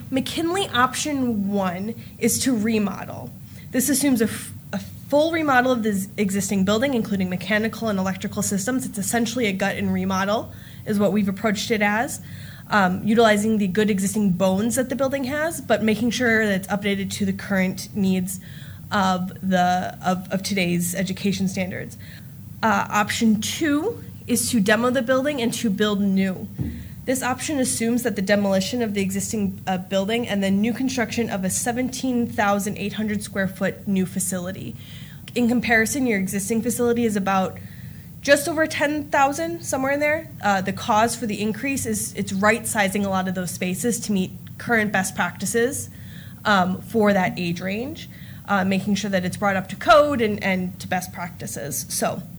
McKinley option 1 is to remodel. This assumes a full remodel of the existing building, including mechanical and electrical systems. It's essentially a gut and remodel, is what we've approached it as, utilizing the good existing bones that the building has, but making sure that it's updated to the current needs of today's education standards. Option 2 is to demo the building and to build new. This option assumes that the demolition of the existing building and the new construction of a 17,800 square foot new facility. In comparison, your existing facility is about just over 10,000, somewhere in there. The cause for the increase is it's right-sizing a lot of those spaces to meet current best practices for that age range, making sure that it's brought up to code and to best practices. So